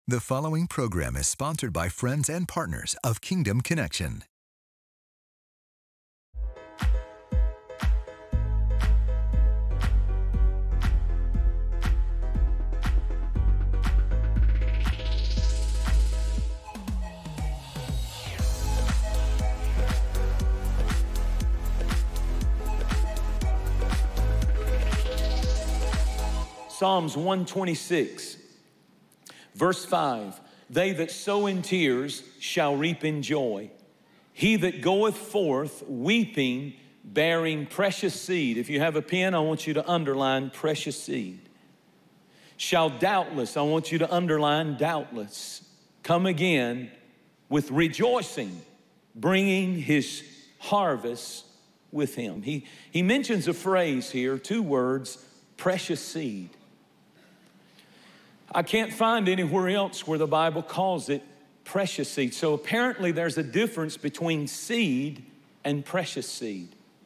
The following program is sponsored by friends and partners of Kingdom Connection. Psalms 126, verse 5, they that sow in tears shall reap in joy. He that goeth forth weeping, bearing precious seed. If you have a pen, I want you to underline precious seed. Shall doubtless, I want you to underline doubtless, come again with rejoicing, bringing his harvest with him. He mentions a phrase here, two words, precious seed. I can't find anywhere else where the Bible calls it precious seed. So apparently there's a difference between seed and precious seed.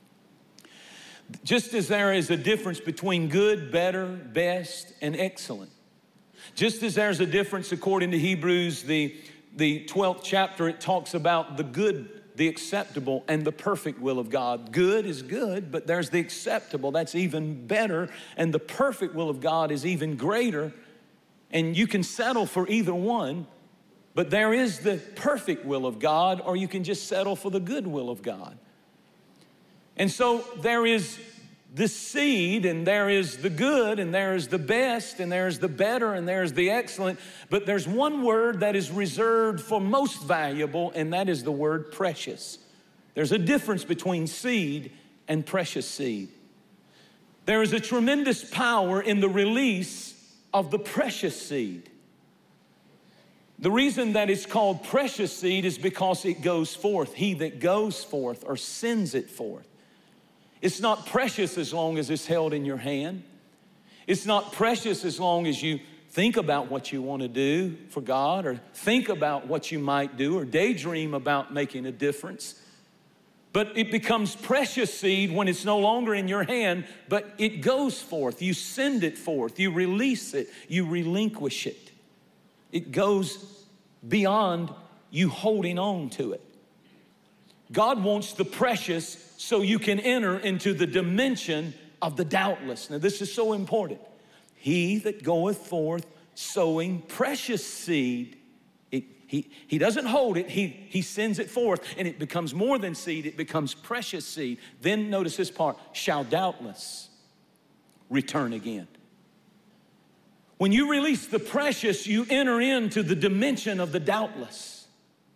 Just as there is a difference between good, better, best, and excellent. Just as there's a difference according to Hebrews, the 12th chapter, it talks about the good, the acceptable, and the perfect will of God. Good is good, but there's the acceptable, that's even better, and the perfect will of God is even greater. And you can settle for either one, but there is the perfect will of God, or you can just settle for the good will of God. And so there is the seed, and there is the good, and there is the best, and there is the better, and there is the excellent. But there's one word that is reserved for most valuable, and that is the word precious. There's a difference between seed and precious seed. There is a tremendous power in the release of the precious seed. The reason that it's called precious seed is because it goes forth. He that goes forth or sends it forth. It's not precious as long as it's held in your hand. It's not precious as long as you think about what you want to do for God, or think about what you might do, or daydream about making a difference. But it becomes precious seed when it's no longer in your hand, but it goes forth. You send it forth. You release it. You relinquish it. It goes beyond you holding on to it. God wants the precious so you can enter into the dimension of the doubtless. Now, this is so important. He that goeth forth sowing precious seed, He doesn't hold it, he sends it forth, and it becomes more than seed, it becomes precious seed. Then notice this part, shall doubtless return again. When you release the precious, you enter into the dimension of the doubtless.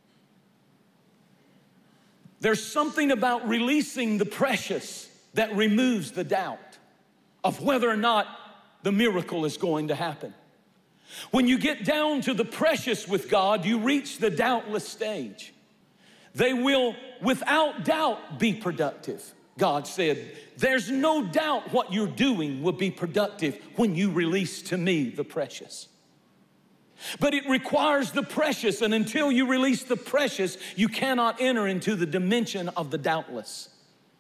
There's something about releasing the precious that removes the doubt of whether or not the miracle is going to happen. When you get down to the precious with God, you reach the doubtless stage. They will, without doubt, be productive. God said, there's no doubt what you're doing will be productive when you release to me the precious. But it requires the precious, and until you release the precious, you cannot enter into the dimension of the doubtless.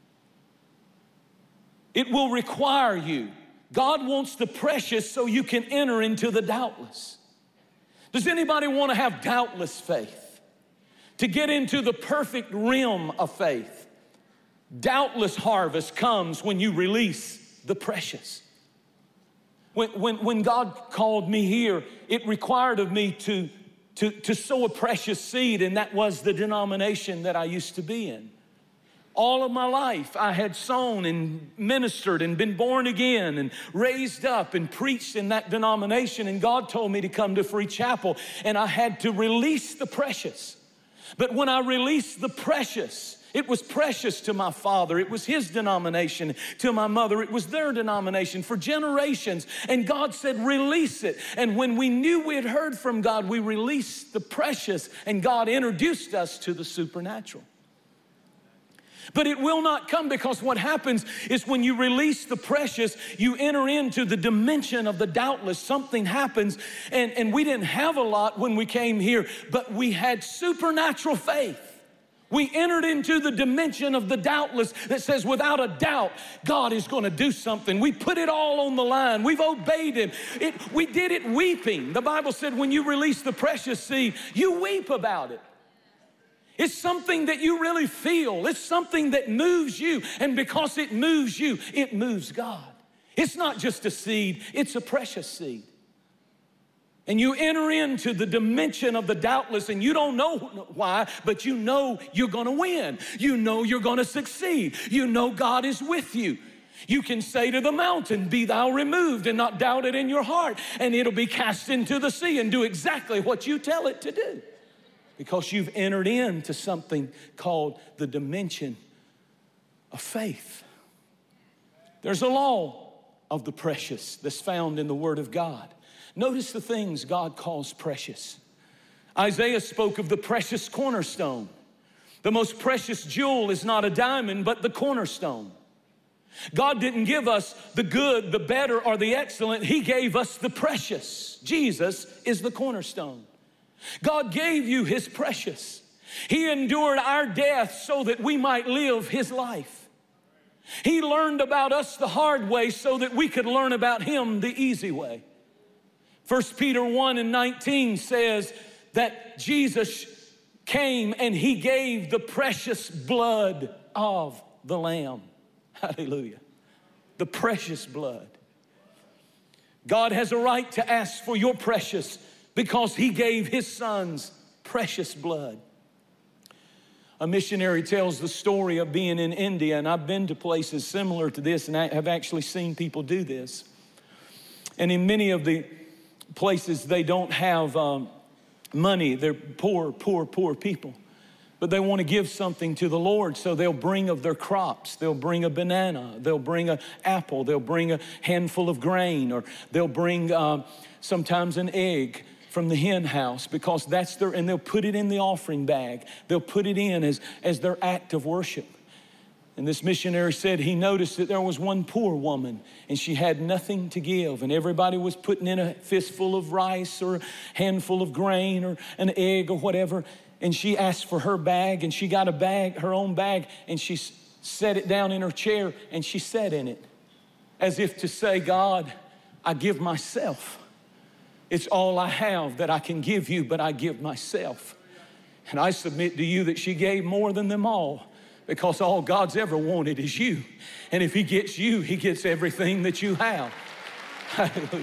It will require you. God wants the precious so you can enter into the doubtless. Does anybody want to have doubtless faith? To get into the perfect realm of faith? Doubtless harvest comes when you release the precious. When God called me here, it required of me to sow a precious seed, and that was the denomination that I used to be in. All of my life, I had sown and ministered and been born again and raised up and preached in that denomination. And God told me to come to Free Chapel, and I had to release the precious. But when I released the precious, it was precious to my father. It was his denomination. To my mother, it was their denomination for generations. And God said, release it. And when we knew we had heard from God, we released the precious, and God introduced us to the supernatural. But it will not come, because what happens is when you release the precious, you enter into the dimension of the doubtless. Something happens, and we didn't have a lot when we came here, but we had supernatural faith. We entered into the dimension of the doubtless that says without a doubt, God is going to do something. We put it all on the line. We've obeyed Him. We did it weeping. The Bible said when you release the precious seed, you weep about it. It's something that you really feel. It's something that moves you. And because it moves you, it moves God. It's not just a seed, it's a precious seed. And you enter into the dimension of the doubtless, and you don't know why, but you know you're gonna win. You know you're gonna succeed. You know God is with you. You can say to the mountain, be thou removed, and not doubt it in your heart, and it'll be cast into the sea and do exactly what you tell it to do. Because you've entered into something called the dimension of faith. There's a law of the precious that's found in the Word of God. Notice the things God calls precious. Isaiah spoke of the precious cornerstone. The most precious jewel is not a diamond, but the cornerstone. God didn't give us the good, the better, or the excellent. He gave us the precious. Jesus is the cornerstone. God gave you His precious. He endured our death so that we might live His life. He learned about us the hard way so that we could learn about Him the easy way. 1 Peter 1:19 says that Jesus came and He gave the precious blood of the Lamb. Hallelujah. The precious blood. God has a right to ask for your precious because He gave His Son's precious blood. A missionary tells the story of being in India, and I've been to places similar to this, and I have actually seen people do this. And in many of the places, they don't have money. They're poor people. But they want to give something to the Lord, so they'll bring of their crops. They'll bring a banana. They'll bring an apple. They'll bring a handful of grain, or they'll bring sometimes an egg from the hen house, because that's and they'll put it in the offering bag. They'll put it in as their act of worship. And this missionary said he noticed that there was one poor woman and she had nothing to give, and everybody was putting in a fistful of rice or a handful of grain or an egg or whatever. And she asked for her bag, and she got a bag, her own bag, and she set it down in her chair and she sat in it as if to say, God, I give myself. It's all I have that I can give you, but I give myself. And I submit to you that she gave more than them all, because all God's ever wanted is you. And if He gets you, He gets everything that you have. Hallelujah.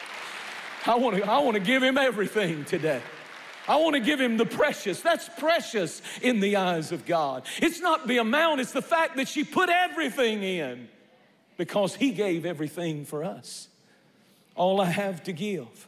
I want to give Him everything today. I want to give Him the precious. That's precious in the eyes of God. It's not the amount, it's the fact that she put everything in, because He gave everything for us. All I have to give.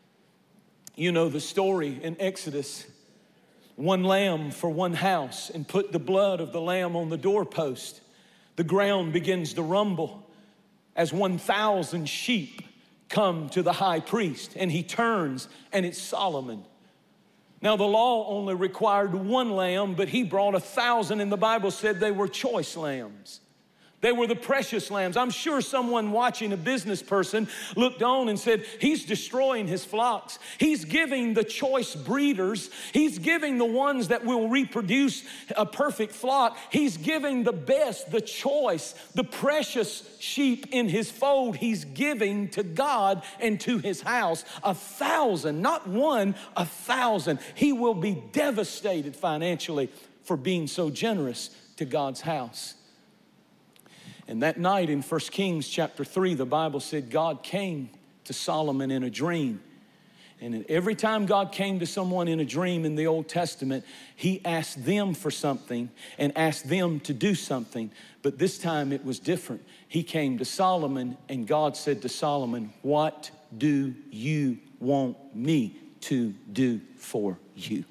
You know the story in Exodus. One lamb for one house, and put the blood of the lamb on the doorpost. The ground begins to rumble as 1,000 sheep come to the high priest, and he turns, and it's Solomon. Now the law only required one lamb, but he brought 1,000, and the Bible said they were choice lambs. They were the precious lambs. I'm sure someone watching, a business person, looked on and said, he's destroying his flocks. He's giving the choice breeders. He's giving the ones that will reproduce a perfect flock. He's giving the best, the choice, the precious sheep in his fold. He's giving to God and to His house 1,000, not one, 1,000. He will be devastated financially for being so generous to God's house. And that night in 1 Kings chapter 3, the Bible said God came to Solomon in a dream. And every time God came to someone in a dream in the Old Testament, He asked them for something and asked them to do something. But this time it was different. He came to Solomon, and God said to Solomon, what do you want me to do for you?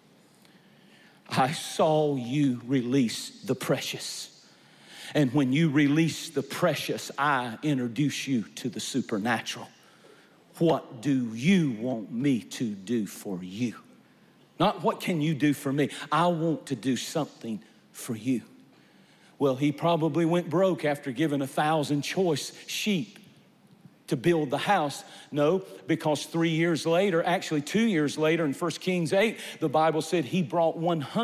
I saw you release the precious. And when you release the precious, I introduce you to the supernatural. What do you want me to do for you? Not what can you do for me? I want to do something for you. Well, he probably went broke after giving 1,000 choice sheep. to build the house? No, because 3 years later, actually 2 years later in 1 Kings 8, the Bible said he brought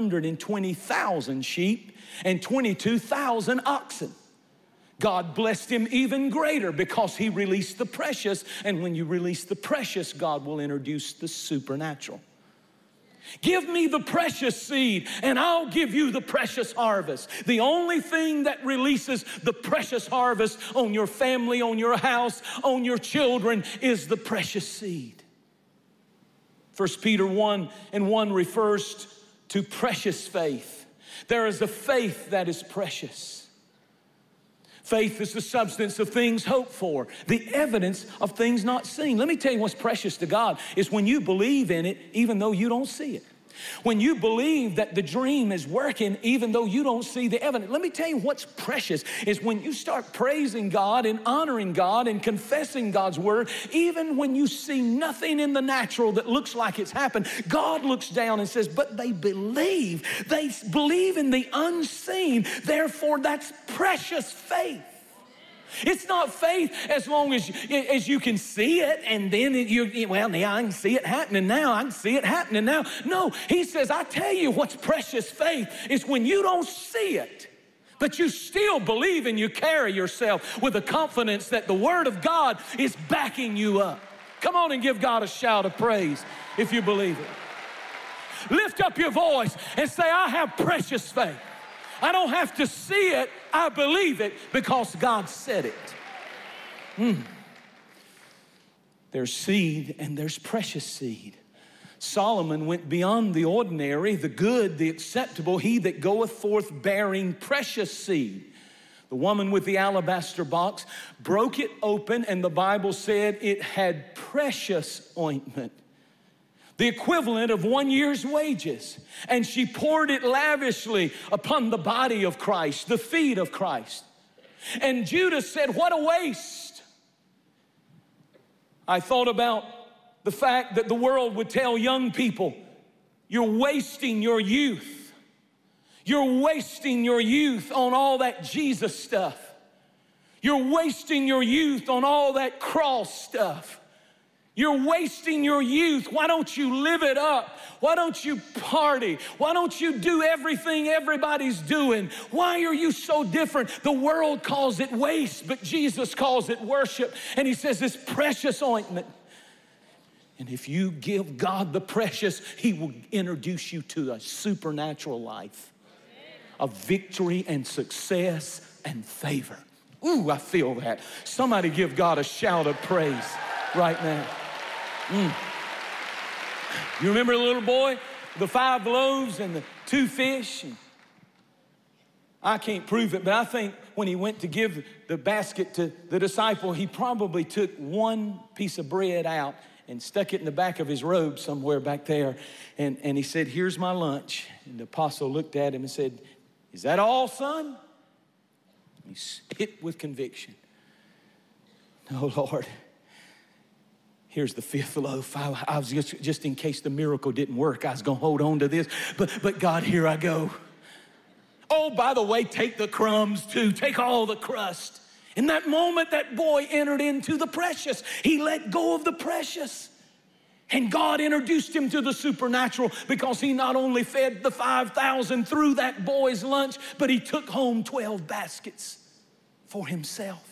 120,000 sheep and 22,000 oxen. God blessed him even greater because he released the precious. And when you release the precious, God will introduce the supernatural. Give me the precious seed and I'll give you the precious harvest. The only thing that releases the precious harvest on your family, on your house, on your children is the precious seed. 1 Peter 1:1 refers to precious faith. There is a faith that is precious. Faith is the substance of things hoped for, the evidence of things not seen. Let me tell you what's precious to God is when you believe in it even though you don't see it. When you believe that the dream is working even though you don't see the evidence. Let me tell you what's precious is when you start praising God and honoring God and confessing God's word, even when you see nothing in the natural that looks like it's happened, God looks down and says, but they believe. They believe in the unseen. Therefore, that's precious faith. It's not faith as long as you can see it and then yeah, I can see it happening now. I can see it happening now. No, he says, I tell you what's precious faith is when you don't see it, but you still believe and you carry yourself with the confidence that the word of God is backing you up. Come on and give God a shout of praise if you believe it. Lift up your voice and say, I have precious faith. I don't have to see it, I believe it because God said it. There's seed and there's precious seed. Solomon went beyond the ordinary, the good, the acceptable, he that goeth forth bearing precious seed. The woman with the alabaster box broke it open and the Bible said it had precious ointment, the equivalent of 1 year's wages. And she poured it lavishly upon the body of Christ, the feet of Christ. And Judas said, what a waste. I thought about the fact that the world would tell young people, you're wasting your youth. You're wasting your youth on all that Jesus stuff. You're wasting your youth on all that cross stuff. You're wasting your youth. Why don't you live it up? Why don't you party? Why don't you do everything everybody's doing? Why are you so different? The world calls it waste, but Jesus calls it worship. And he says it's precious ointment. And if you give God the precious, he will introduce you to a supernatural life of victory and success and favor. Ooh, I feel that. Somebody give God a shout of praise right now. You remember the little boy, the 5 loaves and the 2 fish? And I can't prove it, but I think when he went to give the basket to the disciple, he probably took 1 piece of bread out and stuck it in the back of his robe somewhere back there. And he said, here's my lunch. And the apostle looked at him and said, is that all, son? He spit with conviction. No, Lord. Here's the 5th loaf. I was just in case the miracle didn't work, I was going to hold on to this. But God, here I go. Oh, by the way, take the crumbs too. Take all the crust. In that moment, that boy entered into the precious. He let go of the precious. And God introduced him to the supernatural because he not only fed the 5,000 through that boy's lunch, but he took home 12 baskets for himself.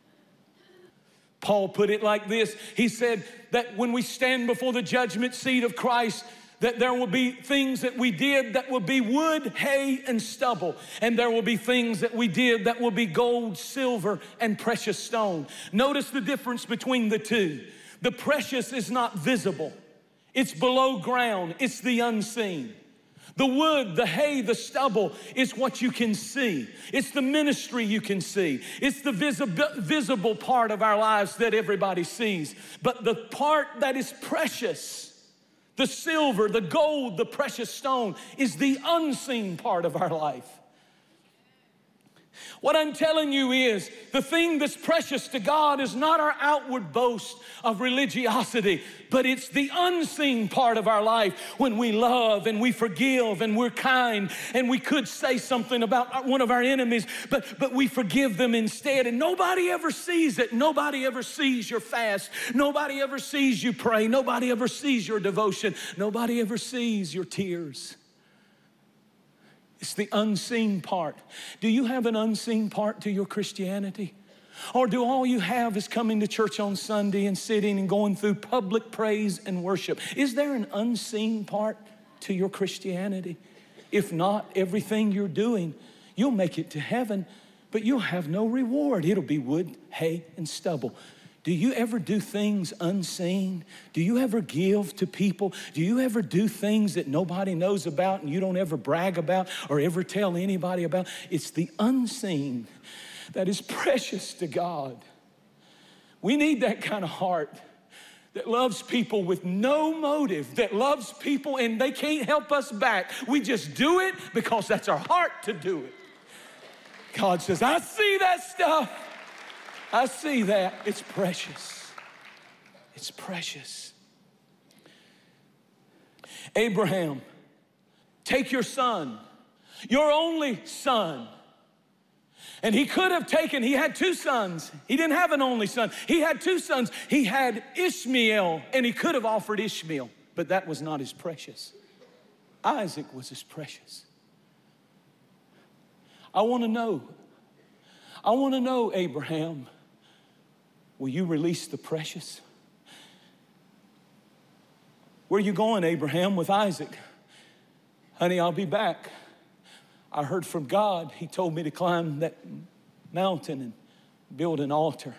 Paul put it like this. He said that when we stand before the judgment seat of Christ, that there will be things that we did that will be wood, hay, and stubble. And there will be things that we did that will be gold, silver, and precious stone. Notice the difference between the two. The precious is not visible. It's below ground. It's the unseen. The wood, the hay, the stubble is what you can see. It's the ministry you can see. It's the visible part of our lives that everybody sees. But the part that is precious, the silver, the gold, the precious stone, is the unseen part of our life. What I'm telling you is the thing that's precious to God is not our outward boast of religiosity, but it's the unseen part of our life when we love and we forgive and we're kind, and we could say something about one of our enemies, but we forgive them instead, and nobody ever sees it. Nobody ever sees your fast. Nobody ever sees you pray. Nobody ever sees your devotion. Nobody ever sees your tears. It's the unseen part. Do you have an unseen part to your Christianity? Or do all you have is coming to church on Sunday and sitting and going through public praise and worship? Is there an unseen part to your Christianity? If not, everything you're doing, you'll make it to heaven, but you'll have no reward. It'll be wood, hay, and stubble. Do you ever do things unseen? Do you ever give to people? Do you ever do things that nobody knows about and you don't ever brag about or ever tell anybody about? It's the unseen that is precious to God. We need that kind of heart that loves people with no motive, that loves people and they can't help us back. We just do it because that's our heart to do it. God says, I see that stuff. I see that. It's precious. It's precious. Abraham, take your son, your only son. And he could have taken, he had two sons. He didn't have an only son. He had two sons. He had Ishmael, and he could have offered Ishmael, but that was not as precious. Isaac was as precious. I want to know, Abraham, will you release the precious? Where are you going, Abraham, with Isaac? Honey, I'll be back. I heard from God. He told me to climb that mountain and build an altar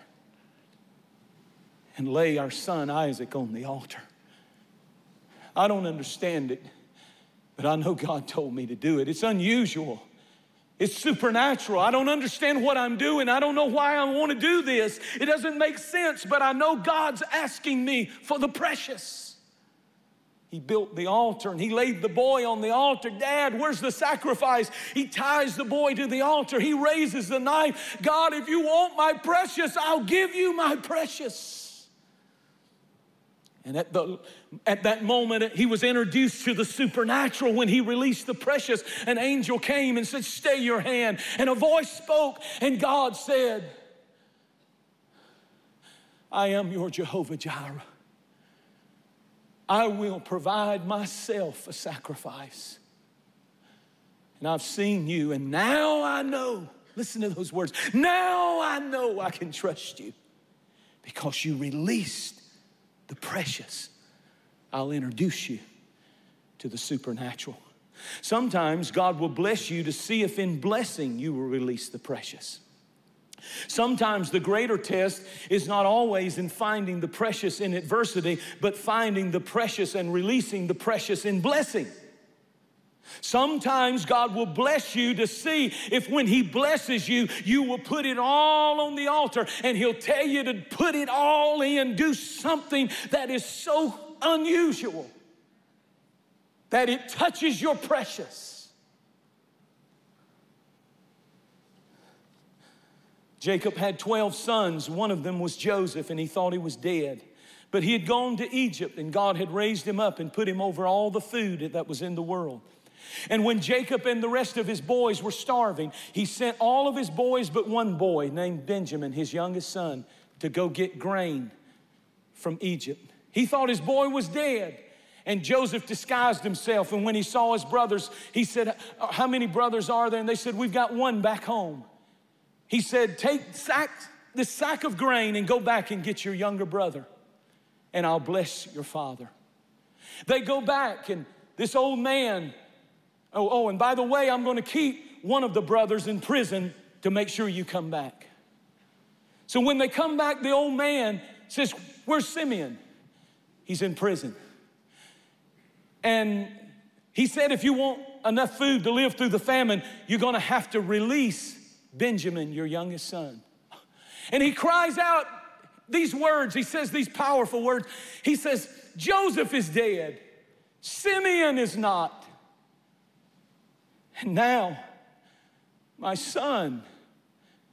and lay our son Isaac on the altar. I don't understand it, but I know God told me to do it. It's unusual. It's supernatural. I don't understand what I'm doing. I don't know why I want to do this. It doesn't make sense, but I know God's asking me for the precious. He built the altar and he laid the boy on the altar. Dad, where's the sacrifice? He ties the boy to the altar. He raises the knife. God, if you want my precious, I'll give you my precious. And at that moment, he was introduced to the supernatural when he released the precious. An angel came and said, stay your hand. And a voice spoke, and God said, I am your Jehovah Jireh. I will provide myself a sacrifice. And I've seen you, and now I know, listen to those words, now I know I can trust you because you released the precious. I'll introduce you to the supernatural. Sometimes God will bless you to see if in blessing you will release the precious. Sometimes the greater test is not always in finding the precious in adversity, but finding the precious and releasing the precious in blessing. Sometimes God will bless you to see if when he blesses you, you will put it all on the altar, and he'll tell you to put it all in, do something that is so unusual that it touches your precious. Jacob had 12 sons. One of them was Joseph, and he thought he was dead. But he had gone to Egypt, and God had raised him up and put him over all the food that was in the world. And when Jacob and the rest of his boys were starving, he sent all of his boys but one boy named Benjamin, his youngest son, to go get grain from Egypt. He thought his boy was dead. And Joseph disguised himself. And when he saw his brothers, he said, how many brothers are there? And they said, we've got one back home. He said, take this sack of grain and go back and get your younger brother, and I'll bless your father. They go back, and this old man, and by the way, I'm going to keep one of the brothers in prison to make sure you come back. So when they come back, the old man says, where's Simeon? He's in prison. And he said, if you want enough food to live through the famine, you're going to have to release Benjamin, your youngest son. And he cries out these words. He says these powerful words. He says, Joseph is dead. Simeon is not. And now my son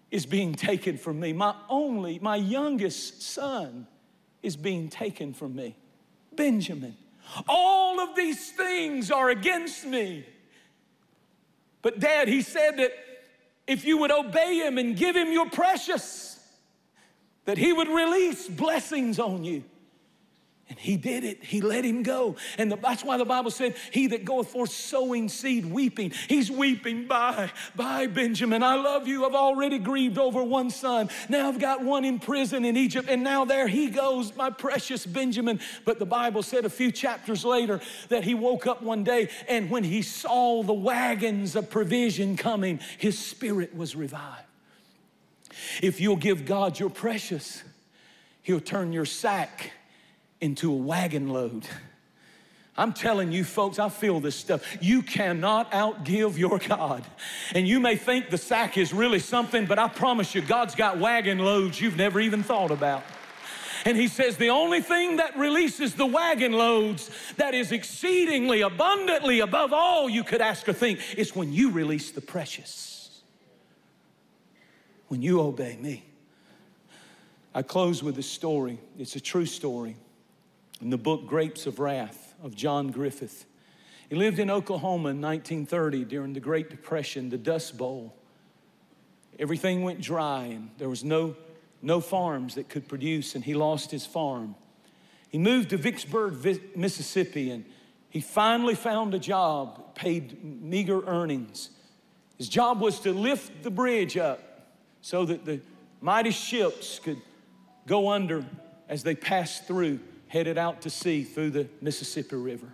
is being taken from me. My youngest son is being taken from me. Benjamin. All of these things are against me. But Dad, he said that if you would obey him and give him your precious, that he would release blessings on you. And he did it. He let him go. And that's why the Bible said, he that goeth forth sowing seed, weeping. He's weeping, bye, Benjamin. I love you. I've already grieved over one son. Now I've got one in prison in Egypt. And now there he goes, my precious Benjamin. But the Bible said a few chapters later that he woke up one day, and when he saw the wagons of provision coming, his spirit was revived. If you'll give God your precious, he'll turn your sack into a wagon load. I'm telling you folks, I feel this stuff. You cannot outgive your God. And you may think the sack is really something, but I promise you, God's got wagon loads you've never even thought about. And he says the only thing that releases the wagon loads that is exceedingly abundantly above all you could ask or think is when you release the precious. When you obey me. I close with a story. It's a true story. In the book Grapes of Wrath of John Griffith. He lived in Oklahoma in 1930 during the Great Depression, the Dust Bowl. Everything went dry and there was no farms that could produce, and he lost his farm. He moved to Vicksburg, Mississippi, and he finally found a job, paid meager earnings. His job was to lift the bridge up so that the mighty ships could go under as they passed through, headed out to sea through the Mississippi River.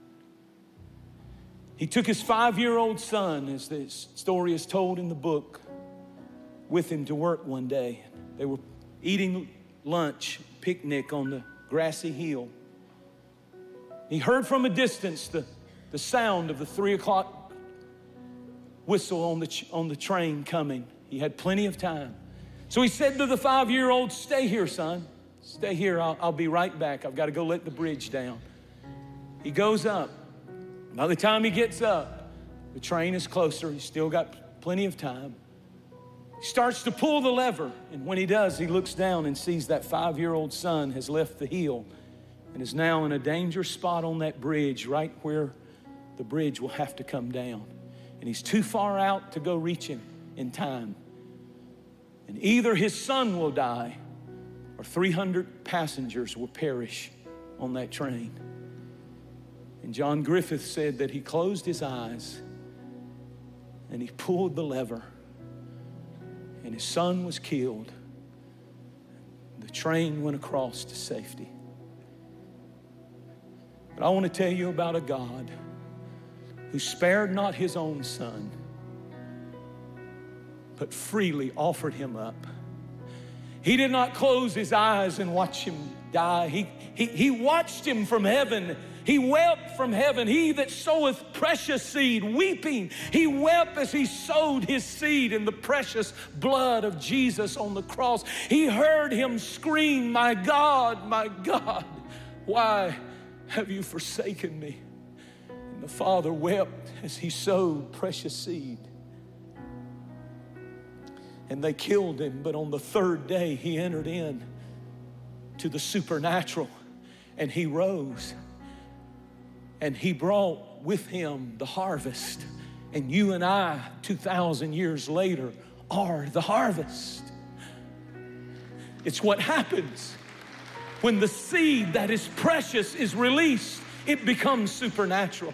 He took his 5-year-old son, as the story is told in the book, with him to work one day. They were eating lunch, picnic on the grassy hill. He heard from a distance the sound of the 3 o'clock whistle on the train coming. He had plenty of time. So he said to the 5-year-old, "Stay here, son. Stay here, I'll be right back. I've got to go let the bridge down." He goes up. By the time he gets up, the train is closer. He's still got plenty of time. He starts to pull the lever, and when he does, he looks down and sees that 5-year-old son has left the hill and is now in a dangerous spot on that bridge, right where the bridge will have to come down. And he's too far out to go reach him in time. And either his son will die or 300 passengers will perish on that train. And John Griffith said that he closed his eyes and he pulled the lever, and his son was killed. The train went across to safety. But I want to tell you about a God who spared not his own son, but freely offered him up. He did not close his eyes and watch him die. He watched him from heaven. He wept from heaven. He that soweth precious seed, weeping, he wept as he sowed his seed in the precious blood of Jesus on the cross. He heard him scream, my God, why have you forsaken me?" And the Father wept as he sowed precious seed. And they killed him, but on the 3rd day he entered in to the supernatural, and he rose, and he brought with him the harvest. And you and I, 2,000 years later, are the harvest. It's what happens when the seed that is precious is released. It becomes supernatural.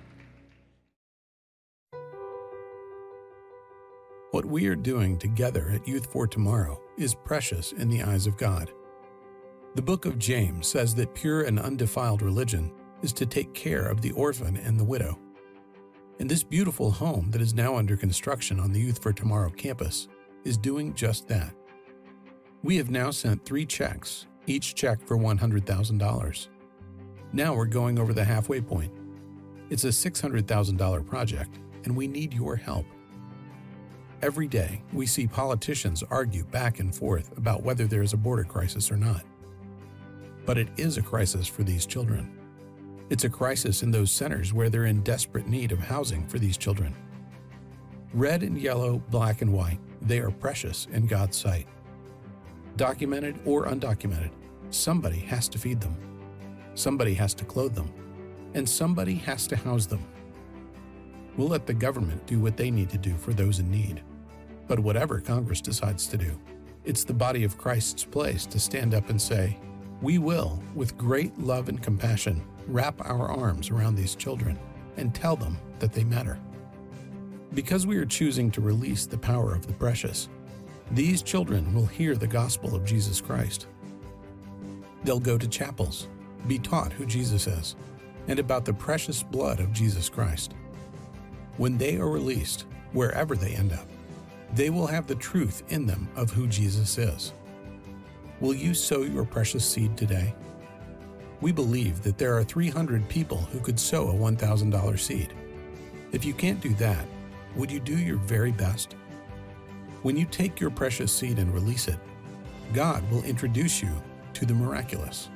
What we are doing together at Youth for Tomorrow is precious in the eyes of God. The book of James says that pure and undefiled religion is to take care of the orphan and the widow. And this beautiful home that is now under construction on the Youth for Tomorrow campus is doing just that. We have now sent 3 checks, each check for $100,000. Now we're going over the halfway point. It's a $600,000 project, and we need your help. Every day, we see politicians argue back and forth about whether there is a border crisis or not. But it is a crisis for these children. It's a crisis in those centers where they're in desperate need of housing for these children. Red and yellow, black and white, They are precious in God's sight. Documented or undocumented, somebody has to feed them. Somebody has to clothe them. And somebody has to house them. We'll let the government do what they need to do for those in need. But whatever Congress decides to do, it's the body of Christ's place to stand up and say, we will, with great love and compassion, wrap our arms around these children and tell them that they matter. Because we are choosing to release the power of the precious, these children will hear the gospel of Jesus Christ. They'll go to chapels, be taught who Jesus is, and about the precious blood of Jesus Christ. When they are released, wherever they end up, they will have the truth in them of who Jesus is. Will you sow your precious seed today? We believe that there are 300 people who could sow a $1,000 seed. If you can't do that, would you do your very best? When you take your precious seed and release it, God will introduce you to the miraculous.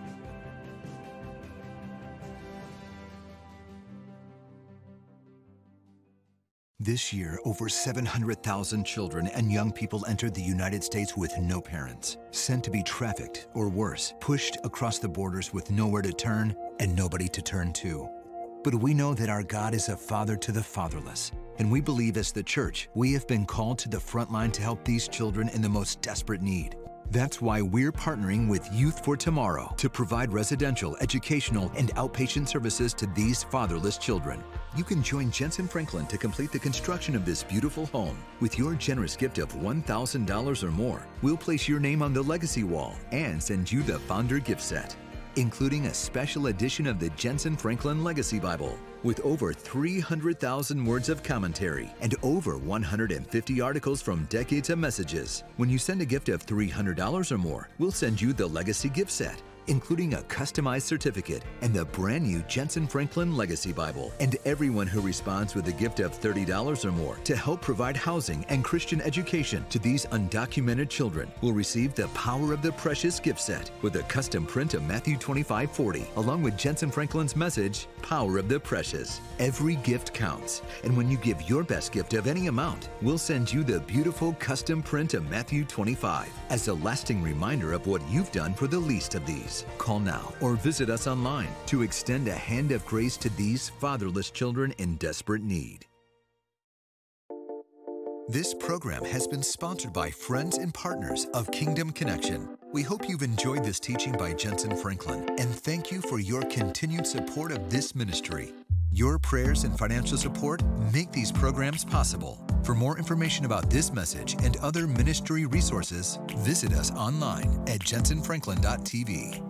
This year, over 700,000 children and young people entered the United States with no parents, sent to be trafficked or worse, pushed across the borders with nowhere to turn and nobody to turn to. But we know that our God is a father to the fatherless, and we believe as the church, we have been called to the front line to help these children in the most desperate need. That's why we're partnering with Youth for Tomorrow to provide residential, educational, and outpatient services to these fatherless children. You can join Jensen Franklin to complete the construction of this beautiful home. With your generous gift of $1,000 or more, we'll place your name on the legacy wall and send you the Founder gift set, including a special edition of the Jensen Franklin Legacy Bible with over 300,000 words of commentary and over 150 articles from decades of messages. When you send a gift of $300 or more, we'll send you the Legacy gift set, including a customized certificate and the brand new Jensen Franklin Legacy Bible. And everyone who responds with a gift of $30 or more to help provide housing and Christian education to these undocumented children will receive the Power of the Precious gift set with a custom print of Matthew 25:40, along with Jensen Franklin's message, Power of the Precious. Every gift counts, and when you give your best gift of any amount, we'll send you the beautiful custom print of Matthew 25 as a lasting reminder of what you've done for the least of these. Call now or visit us online to extend a hand of grace to these fatherless children in desperate need. This program has been sponsored by friends and partners of Kingdom Connection. We hope you've enjoyed this teaching by Jensen Franklin, and thank you for your continued support of this ministry. Your prayers and financial support make these programs possible. For more information about this message and other ministry resources, visit us online at jensenfranklin.tv.